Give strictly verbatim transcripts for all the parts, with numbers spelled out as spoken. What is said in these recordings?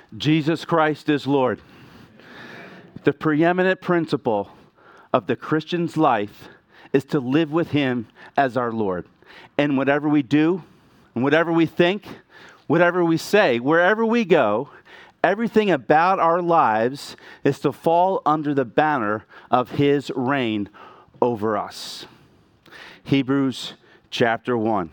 Jesus Christ is Lord. The preeminent principle of the Christian's life is to live with Him as our Lord. And whatever we do, and whatever we think, whatever we say, wherever we go, everything about our lives is to fall under the banner of His reign over us. Hebrews chapter one.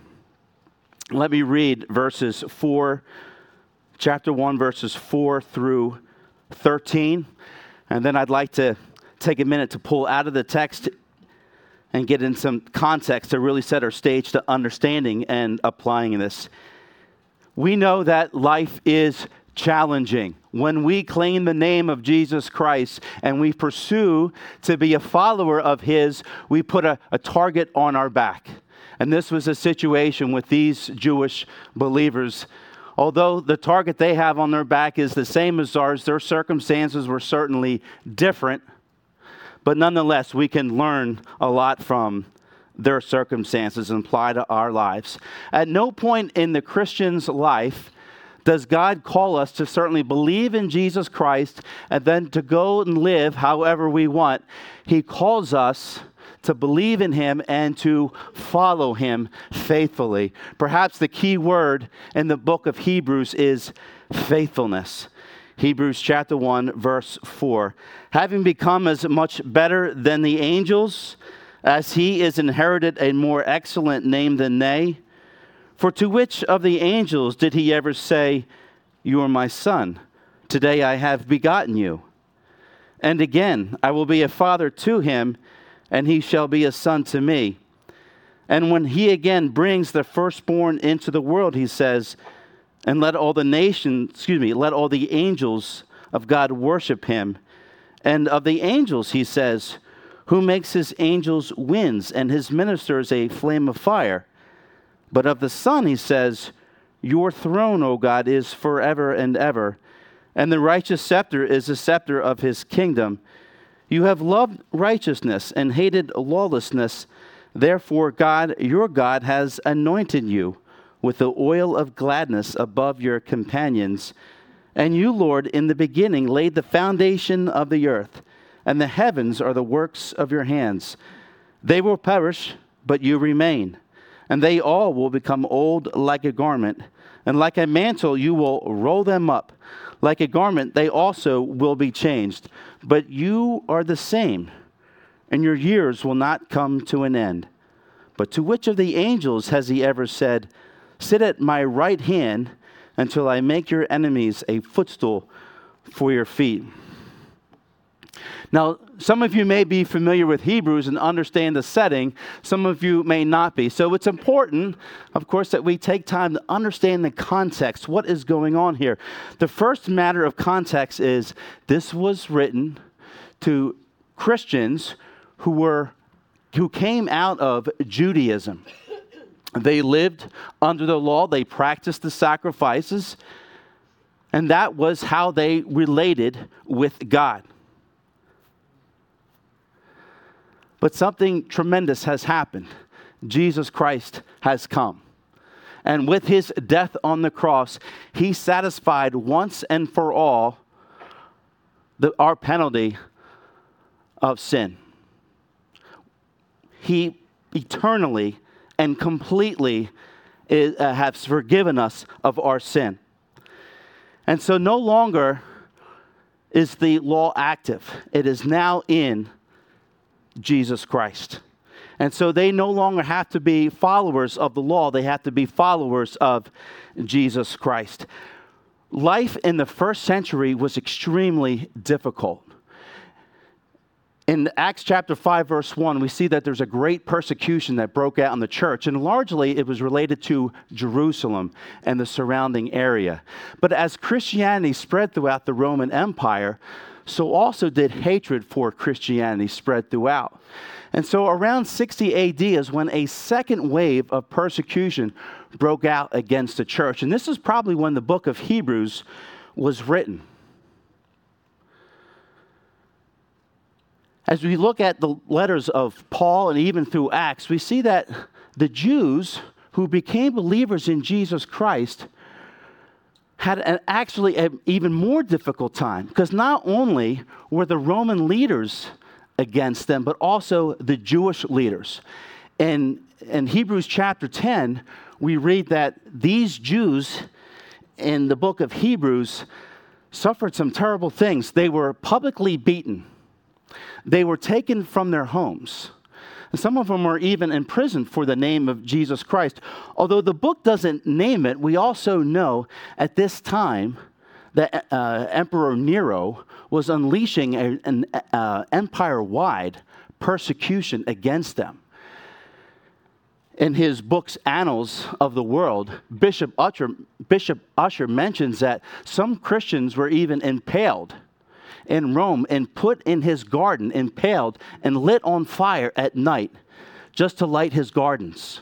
Let me read verses four, chapter one, verses four through thirteen. And then I'd like to take a minute to pull out of the text and get in some context to really set our stage to understanding and applying this. We know that life is challenging. When we claim the name of Jesus Christ and we pursue to be a follower of His, we put a, a target on our back. And this was a situation with these Jewish believers. Although the target they have on their back is the same as ours, their circumstances were certainly different. But nonetheless, we can learn a lot from their circumstances and apply to our lives. At no point in the Christian's life does God call us to certainly believe in Jesus Christ and then to go and live however we want. He calls us to believe in Him and to follow Him faithfully. Perhaps the key word in the book of Hebrews is faithfulness. Hebrews chapter one, verse four. Having become as much better than the angels, as He is inherited a more excellent name than they. For to which of the angels did He ever say, "You are my son, today I have begotten you"? And again, I will be a father to him, and he shall be a son to me. And when He again brings the firstborn into the world, He says, and let all the nations, excuse me, let all the angels of God worship Him. And of the angels, He says, who makes His angels winds and His ministers a flame of fire. But of the Son, He says, your throne, O God, is forever and ever, and the righteous scepter is the scepter of His kingdom. You have loved righteousness and hated lawlessness. Therefore, God, your God, has anointed you with the oil of gladness above your companions. And you, Lord, in the beginning laid the foundation of the earth, and the heavens are the works of your hands. They will perish, but you remain, and they all will become old like a garment. And like a mantle, you will roll them up. Like a garment, they also will be changed. But you are the same, and your years will not come to an end. But to which of the angels has He ever said, sit at my right hand until I make your enemies a footstool for your feet? Now, some of you may be familiar with Hebrews and understand the setting. Some of you may not be. So it's important, of course, that we take time to understand the context. What is going on here? The first matter of context is this was written to Christians who were who came out of Judaism. They lived under the law. They practiced the sacrifices. And that was how they related with God. But something tremendous has happened. Jesus Christ has come. And with His death on the cross, He satisfied once and for all the, our penalty of sin. He eternally and completely is, uh, has forgiven us of our sin. And so no longer is the law active. It is now in Jesus Christ. And so they no longer have to be followers of the law. They have to be followers of Jesus Christ. Life in the first century was extremely difficult. In Acts chapter five, verse one, we see that there's a great persecution that broke out in the church, and largely it was related to Jerusalem and the surrounding area. But as Christianity spread throughout the Roman Empire, so also did hatred for Christianity spread throughout. And so around sixty A D is when a second wave of persecution broke out against the church. And this is probably when the book of Hebrews was written. As we look at the letters of Paul and even through Acts, we see that the Jews who became believers in Jesus Christ had an, actually an even more difficult time, because not only were the Roman leaders against them, but also the Jewish leaders. And in Hebrews chapter ten, we read that these Jews in the book of Hebrews suffered some terrible things. They were publicly beaten. They were taken from their homes. And some of them were even imprisoned for the name of Jesus Christ. Although the book doesn't name it, we also know at this time that uh, Emperor Nero was unleashing a, an uh, empire-wide persecution against them. In his book's Annals of the World, Bishop Ussher, Bishop Ussher mentions that some Christians were even impaled in Rome and put in his garden, impaled and lit on fire at night just to light his gardens.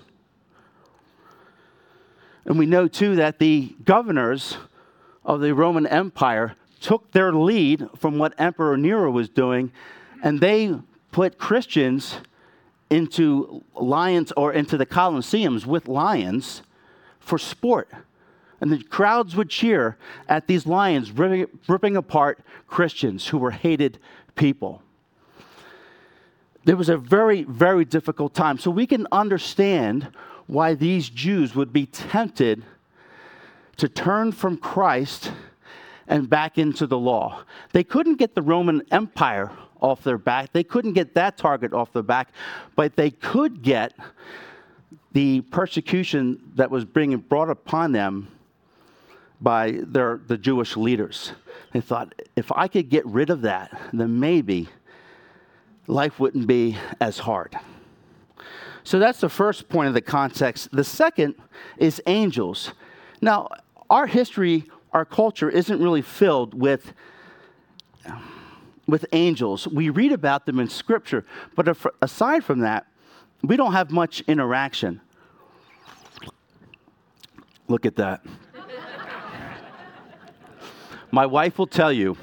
And we know too that the governors of the Roman Empire took their lead from what Emperor Nero was doing, and they put Christians into lions or into the Colosseums with lions for sport. And the crowds would cheer at these lions ripping, ripping apart Christians who were hated people. There was a very, very difficult time. So we can understand why these Jews would be tempted to turn from Christ and back into the law. They couldn't get the Roman Empire off their back. They couldn't get that target off their back, but they could get the persecution that was being brought upon them by their the Jewish leaders. They thought, if I could get rid of that, then maybe life wouldn't be as hard. So that's the first point of the context. The second is angels. Now, our history, our culture isn't really filled with, with angels. We read about them in Scripture, but if, aside from that, we don't have much interaction. Look at that. My wife will tell you,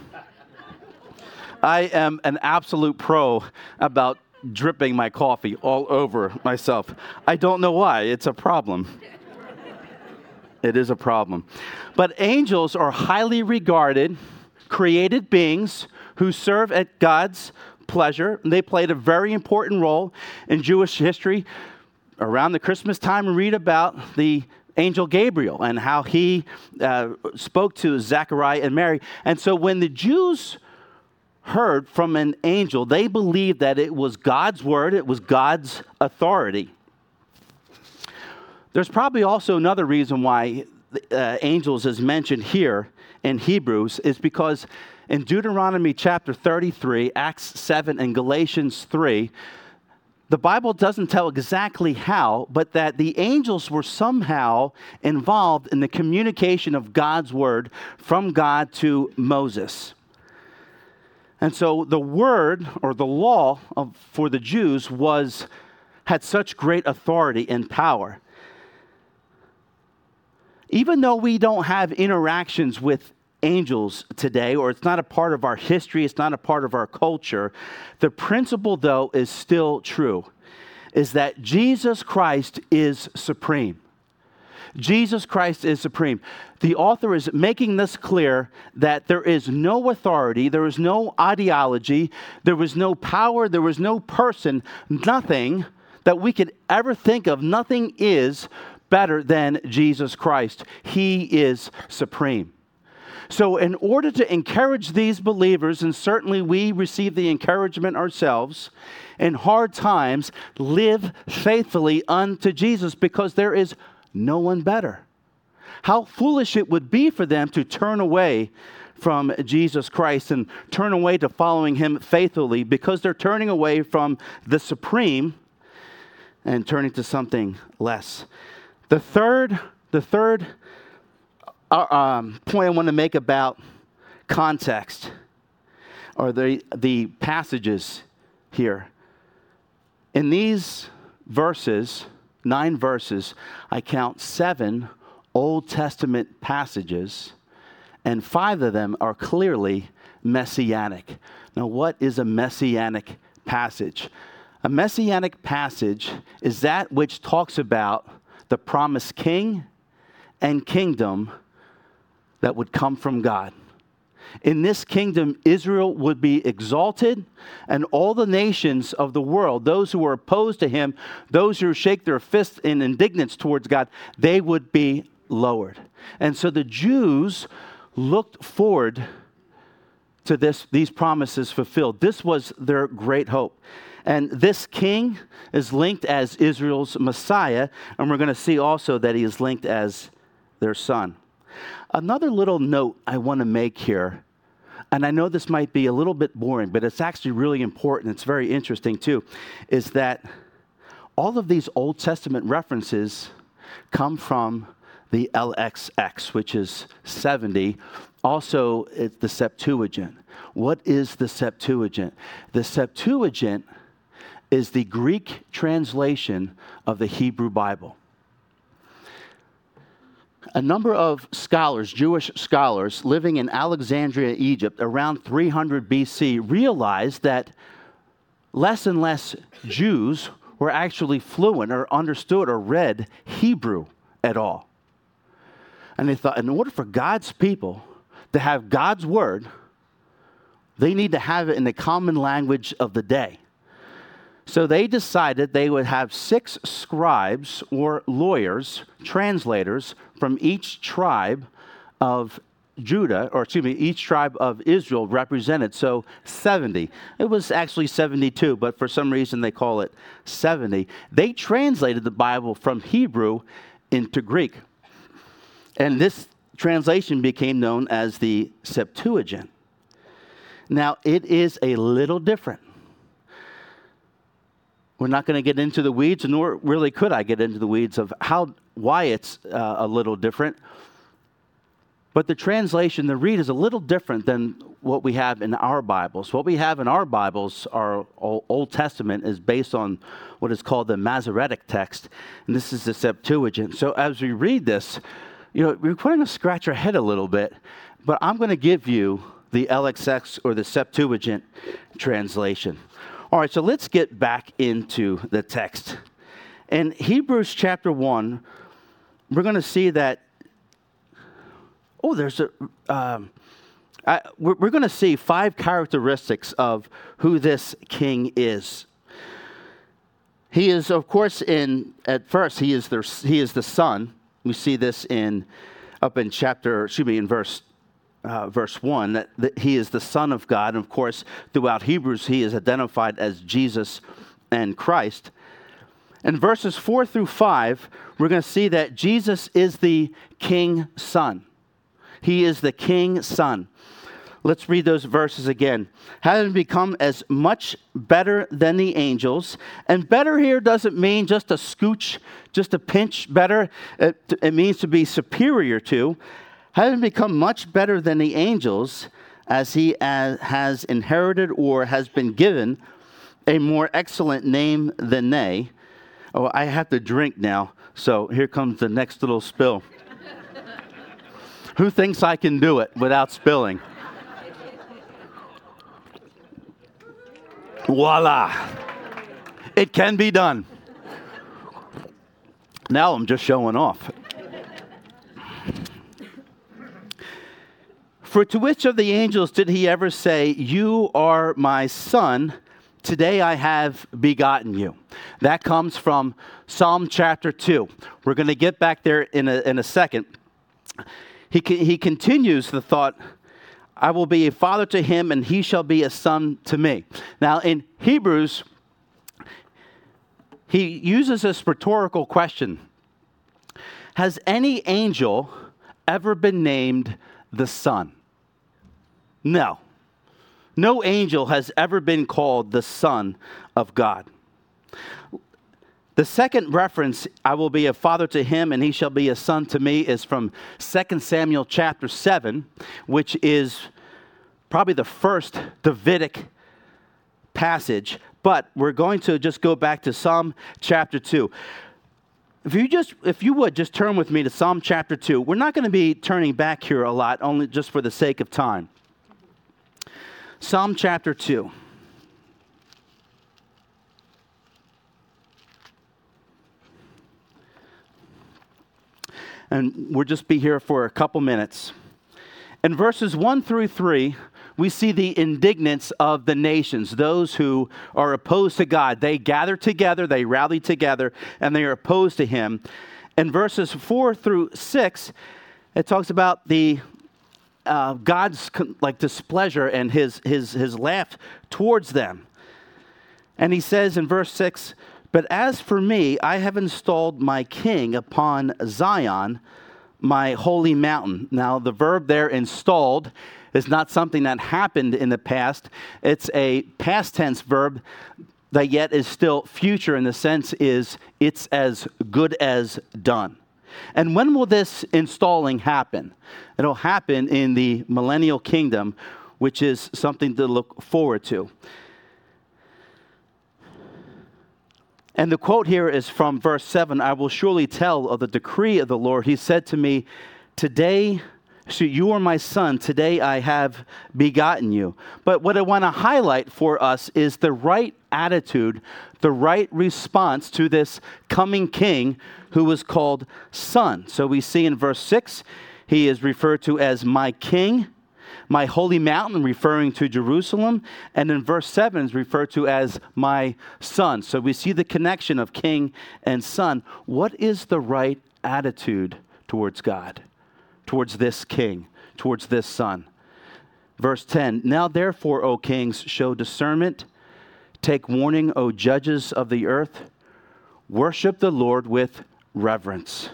I am an absolute pro about dripping my coffee all over myself. I don't know why. It's a problem. It is a problem. But angels are highly regarded, created beings who serve at God's pleasure. They played a very important role in Jewish history. Around the Christmas time, we read about the angel Gabriel and how he uh, spoke to Zechariah and Mary. And so when the Jews heard from an angel, they believed that it was God's word, it was God's authority. There's probably also another reason why uh, angels is mentioned here in Hebrews, is because in Deuteronomy chapter thirty-three, Acts seven, and Galatians three, the Bible doesn't tell exactly how, but that the angels were somehow involved in the communication of God's word from God to Moses. And so the word or the law of, for the Jews was had such great authority and power. Even though we don't have interactions with angels today, or it's not a part of our history, it's not a part of our culture, the principle, though, is still true, is that Jesus Christ is supreme. Jesus Christ is supreme. The author is making this clear that there is no authority, there is no ideology, there was no power, there was no person, nothing that we could ever think of, nothing is better than Jesus Christ. He is supreme. So in order to encourage these believers, and certainly we receive the encouragement ourselves, in hard times, live faithfully unto Jesus, because there is no one better. How foolish it would be for them to turn away from Jesus Christ and turn away to following him faithfully, because they're turning away from the supreme and turning to something less. The third, the third uh, um, point I want to make about context, or the the passages here. In these verses, nine verses, I count seven Old Testament passages, and five of them are clearly messianic. Now, what is a messianic passage? A messianic passage is that which talks about the promised king and kingdom that would come from God. In this kingdom, Israel would be exalted, and all the nations of the world, those who are opposed to him, those who shake their fists in indignance towards God, they would be lowered. And so the Jews looked forward to this, these promises fulfilled. This was their great hope. And this king is linked as Israel's Messiah, and we're going to see also that he is linked as their son. Another little note I want to make here, and I know this might be a little bit boring, but it's actually really important. It's very interesting too, is that all of these Old Testament references come from the L X X, which is seventy. Also, it's the Septuagint. What is the Septuagint? The Septuagint is the Greek translation of the Hebrew Bible. A number of scholars, Jewish scholars, living in Alexandria, Egypt, around three hundred B C, realized that less and less Jews were actually fluent or understood or read Hebrew at all. And they thought, in order for God's people to have God's word, they need to have it in the common language of the day. So they decided they would have six scribes or lawyers, translators from each tribe of Judah, or excuse me, each tribe of Israel represented. So seventy. It was actually seventy-two, but for some reason they call it seventy. They translated the Bible from Hebrew into Greek. And this translation became known as the Septuagint. Now, it is a little different. We're not going to get into the weeds, nor really could I get into the weeds of how, why it's uh, a little different. But the translation, the read is a little different than what we have in our Bibles. What we have in our Bibles, our Old Testament, is based on what is called the Masoretic text, and this is the Septuagint. So as we read this, you know, we're going to scratch our head a little bit, but I'm going to give you the L X X or the Septuagint translation. All right, so let's get back into the text. In Hebrews chapter one, we're going to see that, oh, there's a, um, I, we're, we're going to see five characteristics of who this king is. He is, of course, in, at first, he is the, he is the son. We see this in, up in chapter, excuse me, in verse Uh, verse one, that, that he is the Son of God. And of course, throughout Hebrews, he is identified as Jesus and Christ. In verses four through five, we're going to see that Jesus is the King Son. He is the King Son. Let's read those verses again. Having become as much better than the angels. And better here doesn't mean just a scooch, just a pinch better. It, it means to be superior to. Having become much better than the angels, as he as, has inherited or has been given a more excellent name than they. Oh, I have to drink now, so here comes the next little spill. Who thinks I can do it without spilling? Voila! It can be done. Now I'm just showing off. For to which of the angels did he ever say, "You are my son, today I have begotten you"? That comes from Psalm chapter two. We're going to get back there in a, in a second. He, he continues the thought, "I will be a father to him, and he shall be a son to me." Now in Hebrews, he uses this rhetorical question. Has any angel ever been named the Son? No. No angel has ever been called the Son of God. The second reference, "I will be a father to him and he shall be a son to me," is from Second Samuel chapter seven, which is probably the first Davidic passage. But we're going to just go back to Psalm chapter two. If you just, if you would, just turn with me to Psalm chapter two. We're not going to be turning back here a lot, only just for the sake of time. Psalm chapter two. And we'll just be here for a couple minutes. In verses one through three, we see the indignance of the nations, those who are opposed to God. They gather together, they rally together, and they are opposed to him. In verses four through six, it talks about the uh, God's like displeasure and his, his, his laugh towards them. And he says in verse six, "But as for me, I have installed my king upon Zion, my holy mountain." Now, the verb there, installed, is not something that happened in the past. It's a past tense verb that yet is still future, in the sense is it's as good as done. And when will this installing happen? It'll happen in the millennial kingdom, which is something to look forward to. And the quote here is from verse seven, "I will surely tell of the decree of the Lord. He said to me, today, so you are my son, today I have begotten you." But what I want to highlight for us is the right attitude, the right response to this coming king who is called son. So we see in verse six, he is referred to as my king, my holy mountain, referring to Jerusalem. And in verse seven is referred to as my son. So we see the connection of king and son. What is the right attitude towards God, towards this king, towards this son? Verse ten, "Now therefore, O kings, show discernment. Take warning, O judges of the earth. Worship the Lord with reverence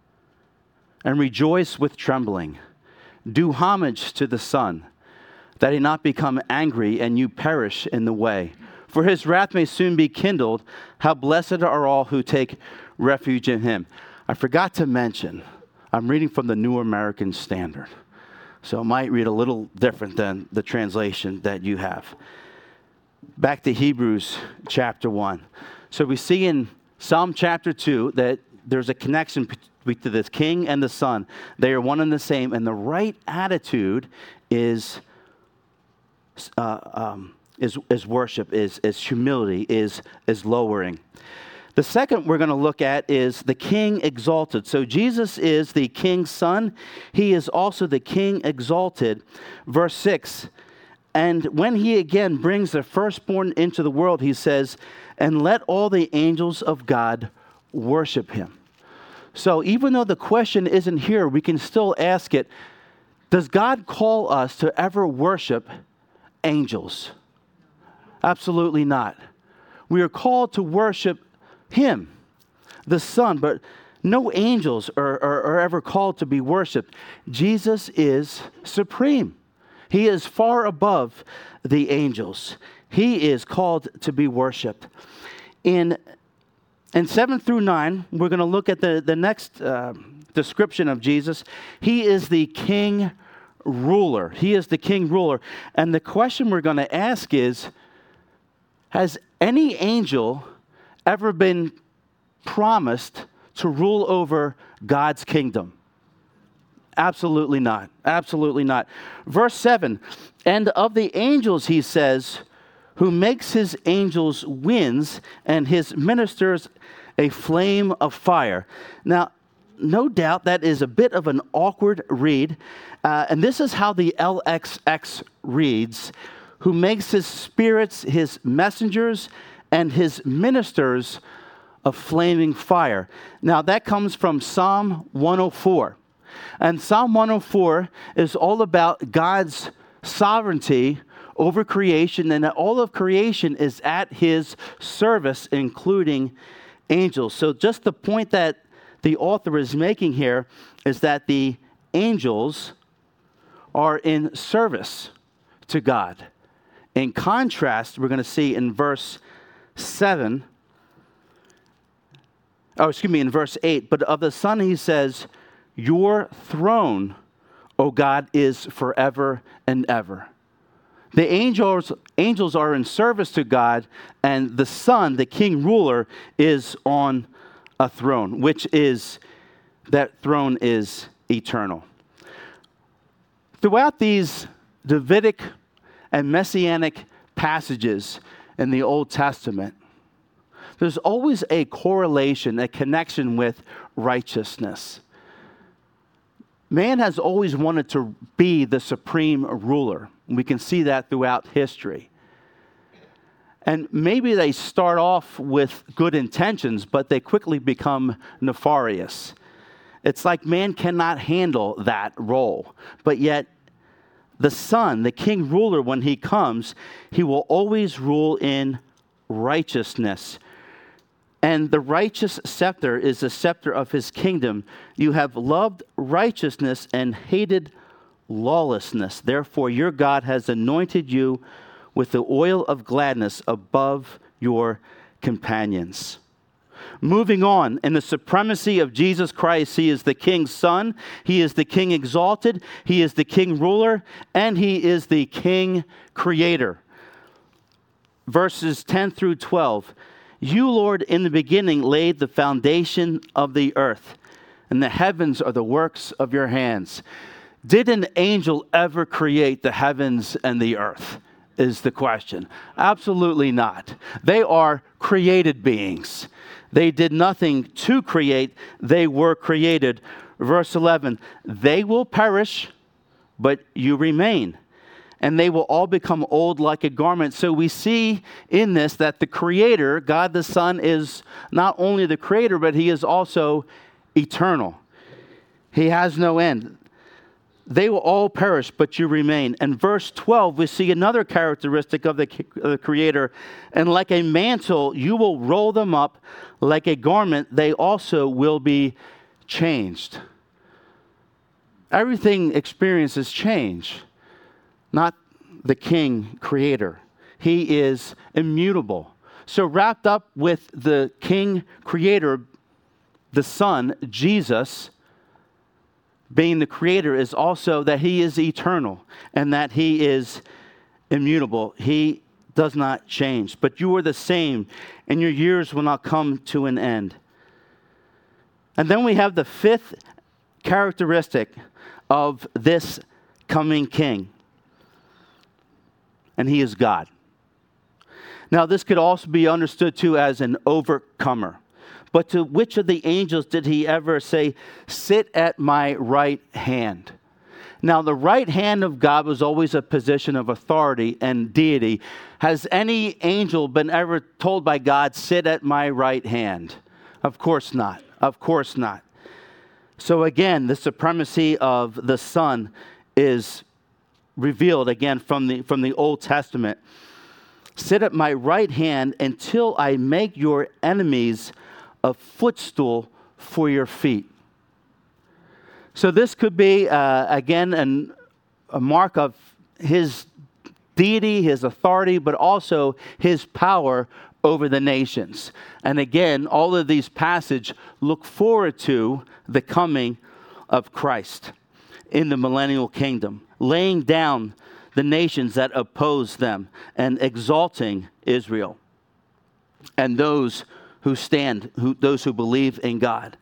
and rejoice with trembling. Do homage to the Son, that he not become angry and you perish in the way. For his wrath may soon be kindled. How blessed are all who take refuge in him." I forgot to mention, I'm reading from the New American Standard, so it might read a little different than the translation that you have. Back to Hebrews chapter one. So we see in Psalm chapter two that there's a connection between this king and the son. They are one and the same, and the right attitude is uh, um, is, is worship, is, is humility, is, is lowering. The second we're going to look at is the king exalted. So Jesus is the king's son. He is also the king exalted. Verse six, "And when he again brings the firstborn into the world," he says, "and let all the angels of God worship him." So even though the question isn't here, we can still ask it, does God call us to ever worship angels? Absolutely not. We are called to worship him, the Son, but no angels are, are, are ever called to be worshiped. Jesus is supreme. He is far above the angels. He is called to be worshiped. In, in seven through nine, we're going to look at the, the next uh, description of Jesus. He is the king ruler. He is the king ruler. And the question we're going to ask is, has any angel ever been promised to rule over God's kingdom? Absolutely not. Absolutely not. Verse seven, "And of the angels," he says, "who makes his angels winds and his ministers a flame of fire." Now, no doubt that is a bit of an awkward read. Uh, and this is how the L X X reads, "who makes his spirits his messengers and his ministers of flaming fire." Now, that comes from Psalm one oh four. And Psalm one oh four is all about God's sovereignty over creation, and that all of creation is at his service, including angels. So just the point that the author is making here is that the angels are in service to God. In contrast, we're going to see in verse seven, oh, excuse me, in verse eight, "But of the Son," he says, "your throne, O God, is forever and ever." The angels, angels are in service to God, and the Son, the king ruler, is on a throne, which is, that throne is eternal. Throughout these Davidic and Messianic passages in the Old Testament, there's always a correlation, a connection with righteousness. Man has always wanted to be the supreme ruler. We can see that throughout history. And maybe they start off with good intentions, but they quickly become nefarious. It's like man cannot handle that role. But yet, the Son, the King ruler, when he comes, he will always rule in righteousness. And the righteous scepter is the scepter of his kingdom. You have loved righteousness and hated lawlessness. Therefore, your God has anointed you with the oil of gladness above your companions. Moving on, in the supremacy of Jesus Christ, he is the King's Son, he is the King exalted, he is the King ruler, and he is the King creator. Verses ten through twelve. You, Lord, in the beginning laid the foundation of the earth, and the heavens are the works of your hands. Did an angel ever create the heavens and the earth? Is the question. Absolutely not. They are created beings. They did nothing to create. They were created. Verse eleven, they will perish, but you remain. And they will all become old like a garment. So we see in this that the Creator, God the Son, is not only the Creator, but he is also eternal. He has no end. They will all perish, but you remain. And verse twelve, we see another characteristic of the, of the Creator. And like a mantle, you will roll them up. Like a garment, they also will be changed. Everything experiences change, not the King Creator. He is immutable. So wrapped up with the King Creator, the Son, Jesus, being the Creator, is also that he is eternal and that he is immutable. He does not change. But you are the same, and your years will not come to an end. And then we have the fifth characteristic of this coming King, and he is God. Now, this could also be understood too as an overcomer. But to which of the angels did he ever say, sit at my right hand? Now, the right hand of God was always a position of authority and deity. Has any angel been ever told by God, sit at my right hand? Of course not. Of course not. So again, the supremacy of the Son is revealed again from the, from the Old Testament. Sit at my right hand until I make your enemies a footstool for your feet. So this could be, uh, again, an, a mark of his deity, his authority, but also his power over the nations. And again, all of these passages look forward to the coming of Christ in the millennial kingdom, laying down the nations that oppose them and exalting Israel and those who stand, who, those who believe in God.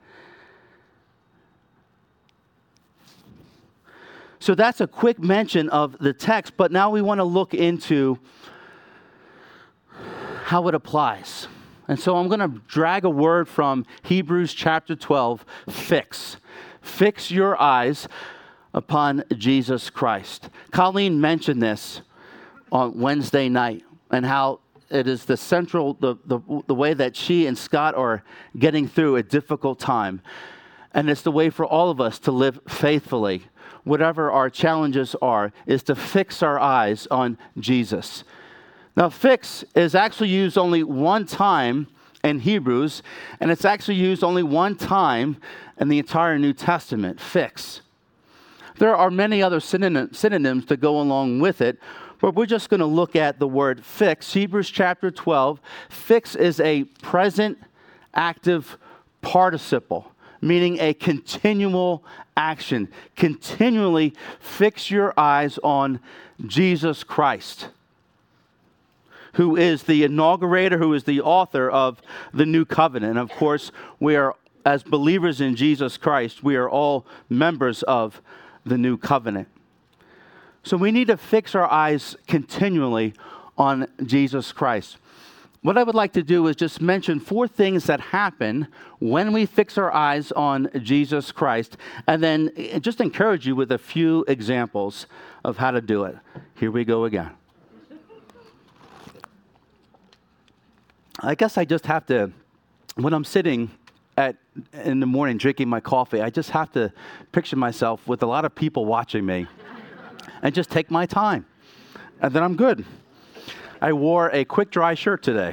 So that's a quick mention of the text, but now we want to look into how it applies. And so I'm going to drag a word from Hebrews chapter twelve, fix. Fix your eyes upon Jesus Christ. Colleen mentioned this on Wednesday night and how it is the central, the, the, the way that she and Scott are getting through a difficult time. And it's the way for all of us to live faithfully, whatever our challenges are, is to fix our eyes on Jesus. Now, fix is actually used only one time in Hebrews, and it's actually used only one time in the entire New Testament, fix. There are many other synonym, synonyms to go along with it, but we're just going to look at the word fix. Hebrews chapter twelve, fix is a present active participle, meaning a continual action. Continually fix your eyes on Jesus Christ, who is the inaugurator, who is the author of the new covenant. And of course, we are, as believers in Jesus Christ, we are all members of the new covenant. So we need to fix our eyes continually on Jesus Christ. what I would like to do is just mention four things that happen when we fix our eyes on Jesus Christ, and then just encourage you with a few examples of how to do it. Here we go again. I guess I just have to, when I'm sitting at in the morning drinking my coffee, I just have to picture myself with a lot of people watching me and just take my time, and then I'm good. I wore a quick dry shirt today.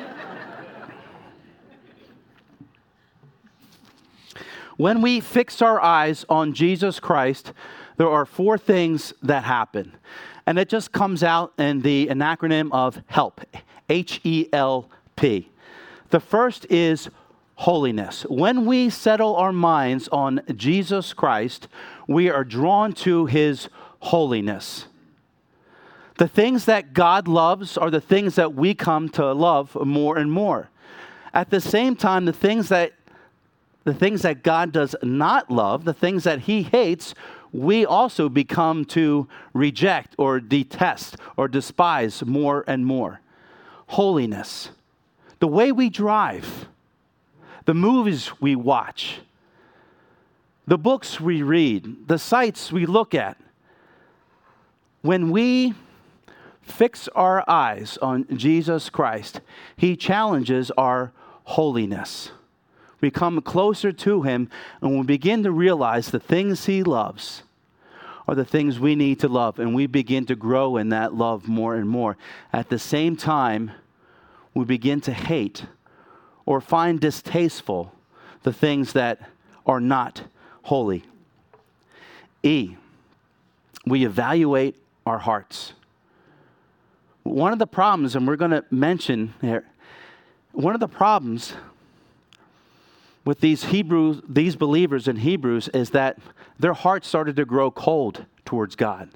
When we fix our eyes on Jesus Christ, there are four things that happen. And it just comes out in the an acronym of HELP, H E L P. The first is holiness. When we settle our minds on Jesus Christ, we are drawn to his holiness. The things that God loves are the things that we come to love more and more. At the same time, the things that the things that God does not love, the things that he hates, we also become to reject or detest or despise more and more. Holiness. The way we drive, the movies we watch, the books we read, the sites we look at. When we fix our eyes on Jesus Christ, he challenges our holiness. We come closer to him and we begin to realize the things he loves are the things we need to love, and we begin to grow in that love more and more. At the same time, we begin to hate or find distasteful the things that are not holy. E, we evaluate our hearts. One of the problems, and we're going to mention here, one of the problems with these Hebrews, these believers in Hebrews, is that their hearts started to grow cold towards God.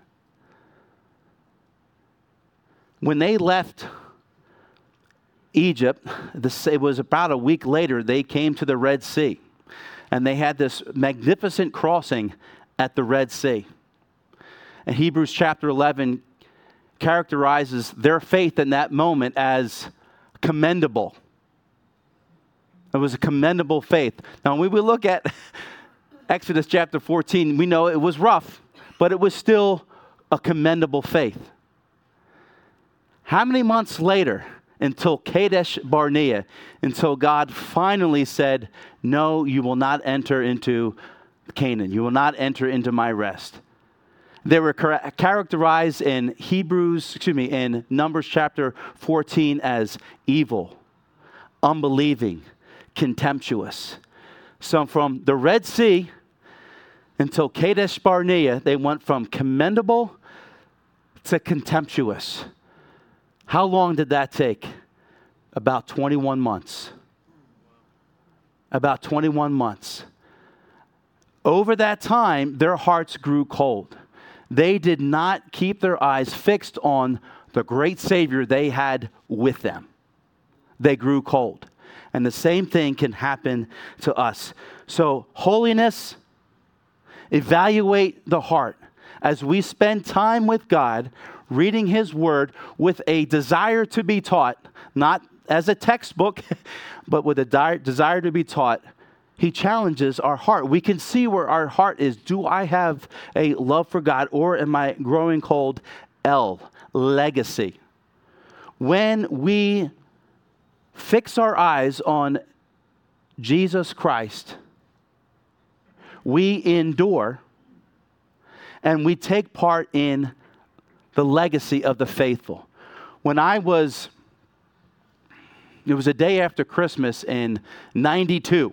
When they left Egypt, this, it was about a week later, they came to the Red Sea, and they had this magnificent crossing at the Red Sea. And Hebrews chapter eleven characterizes their faith in that moment as commendable. It was a commendable faith. Now, when we look at Exodus chapter fourteen, we know it was rough, but it was still a commendable faith. How many months later, until Kadesh Barnea, until God finally said, no, you will not enter into Canaan. You will not enter into my rest. They were char- characterized in Hebrews, excuse me, in Numbers chapter fourteen as evil, unbelieving, contemptuous. So from the Red Sea until Kadesh Barnea, they went from commendable to contemptuous. How long did that take? About twenty-one months. About twenty-one months. Over that time, their hearts grew cold. They did not keep their eyes fixed on the great Savior they had with them. They grew cold. And the same thing can happen to us. So, holiness, evaluate the heart. As we spend time with God, reading his word with a desire to be taught, not as a textbook, but with a di- desire to be taught, he challenges our heart. We can see where our heart is. Do I have a love for God, or am I growing cold? L, legacy. When we fix our eyes on Jesus Christ, we endure and we take part in the legacy of the faithful. When I was, it was a day after Christmas in ninety-two.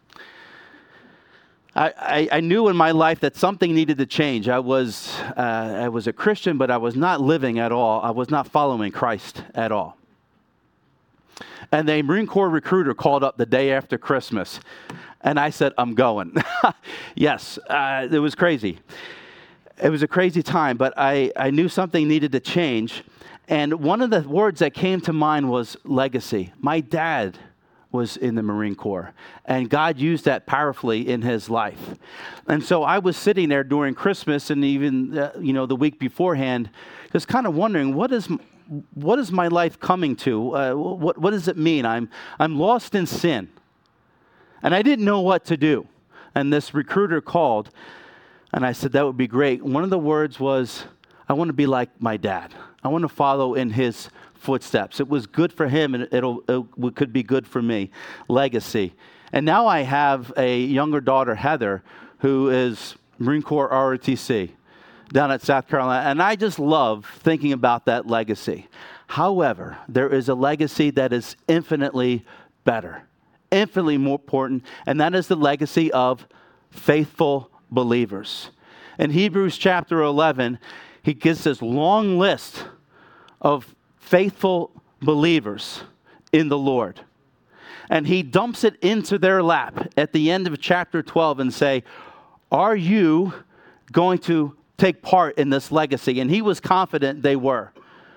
I, I, I knew in my life that something needed to change. I was, uh, I was a Christian, but I was not living at all. I was not following Christ at all. And the Marine Corps recruiter called up the day after Christmas. And I said, I'm going. Yes, uh, it was crazy. It was a crazy time, but I, I knew something needed to change. And one of the words that came to mind was legacy. My dad was in the Marine Corps, and God used that powerfully in his life. And so I was sitting there during Christmas and even, uh, you know, the week beforehand, just kind of wondering, what is what is my life coming to? Uh, what, what does it mean? I'm, I'm lost in sin. And I didn't know what to do. And this recruiter called, and I said, that would be great. One of the words was, I want to be like my dad. I want to follow in his footsteps. It was good for him, and it'll, it could be good for me. Legacy. And now I have a younger daughter, Heather, who is Marine Corps R O T C down at South Carolina. And I just love thinking about that legacy. However, there is a legacy that is infinitely better, infinitely more important, and that is the legacy of faithful believers. In Hebrews chapter eleven, he gives this long list of faithful believers in the Lord. And he dumps it into their lap at the end of chapter twelve and say, are you going to take part in this legacy? And he was confident they were.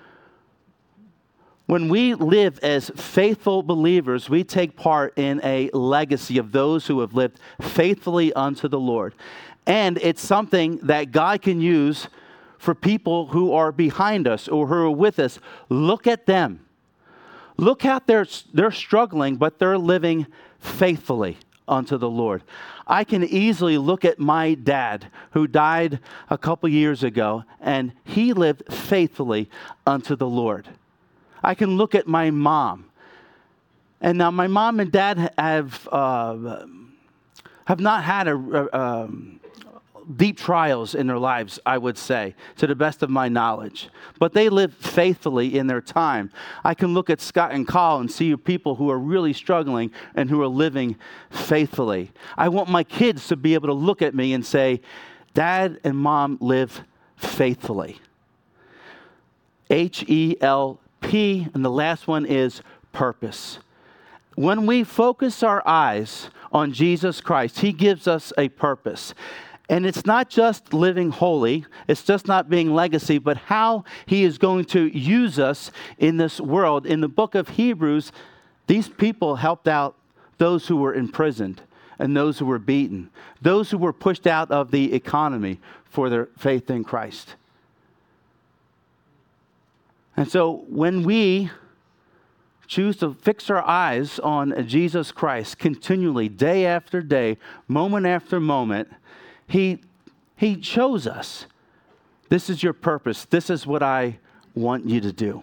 When we live as faithful believers, we take part in a legacy of those who have lived faithfully unto the Lord. And it's something that God can use for people who are behind us or who are with us. Look at them. Look how they're, they're struggling, but they're living faithfully unto the Lord. I can easily look at my dad who died a couple years ago, and he lived faithfully unto the Lord. I can look at my mom. And now my mom and dad have uh, have not had a, a, um, deep trials in their lives, I would say, to the best of my knowledge. But they live faithfully in their time. I can look at Scott and Carl and see people who are really struggling and who are living faithfully. I want my kids to be able to look at me and say, Dad and Mom live faithfully. H E L P, and the last one is purpose. When we focus our eyes on Jesus Christ, he gives us a purpose. And it's not just living holy, it's just not being legacy, but how he is going to use us in this world. In the book of Hebrews, these people helped out those who were imprisoned and those who were beaten, those who were pushed out of the economy for their faith in Christ. And so when we choose to fix our eyes on Jesus Christ continually, day after day, moment after moment, He, he shows us, this is your purpose. This is what I want you to do.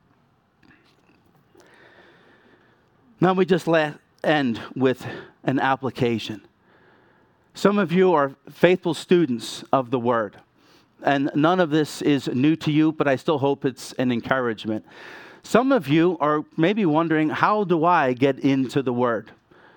Now we just let end with an application. Some of you are faithful students of the Word. And none of this is new to you, but I still hope it's an encouragement. Some of you are maybe wondering, how do I get into the Word?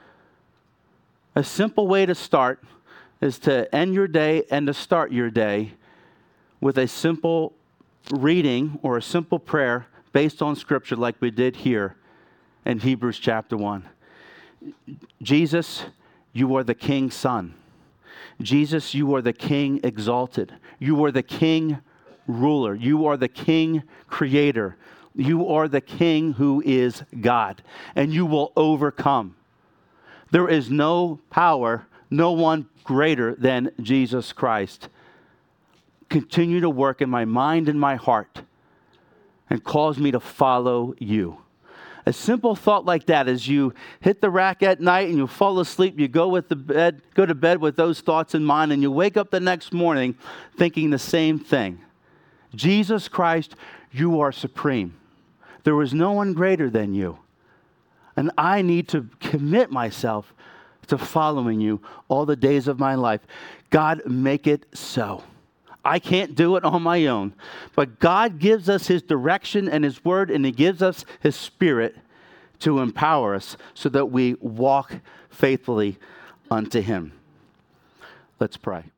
A simple way to start is to end your day and to start your day with a simple reading or a simple prayer based on Scripture like we did here in Hebrews chapter one. Jesus, you are the King's Son. Jesus, you are the King exalted. You are the King ruler. You are the King creator. You are the King who is God. And you will overcome. There is no power, no one greater than Jesus Christ. Continue to work in my mind and my heart and cause me to follow you. A simple thought like that, as you hit the rack at night and you fall asleep, you go with the bed, go to bed with those thoughts in mind, and you wake up the next morning thinking the same thing. Jesus Christ, you are supreme. There is no one greater than you. And I need to commit myself to following you all the days of my life. God, make it so. I can't do it on my own. But God gives us his direction and his word, and he gives us his Spirit to empower us so that we walk faithfully unto him. Let's pray.